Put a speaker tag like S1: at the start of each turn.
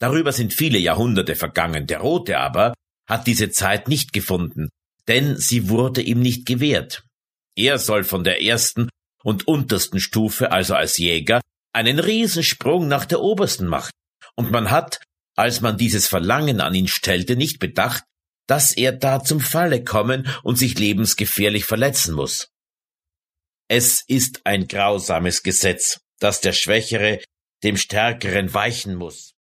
S1: Darüber sind viele Jahrhunderte vergangen. Der Rote aber hat diese Zeit nicht gefunden, denn sie wurde ihm nicht gewährt. Er soll von der ersten und untersten Stufe, also als Jäger, einen Riesensprung nach der obersten machen. Und man hat, als man dieses Verlangen an ihn stellte, nicht bedacht, dass er da zum Falle kommen und sich lebensgefährlich verletzen muss. Es ist ein grausames Gesetz, dass der Schwächere dem Stärkeren weichen muss.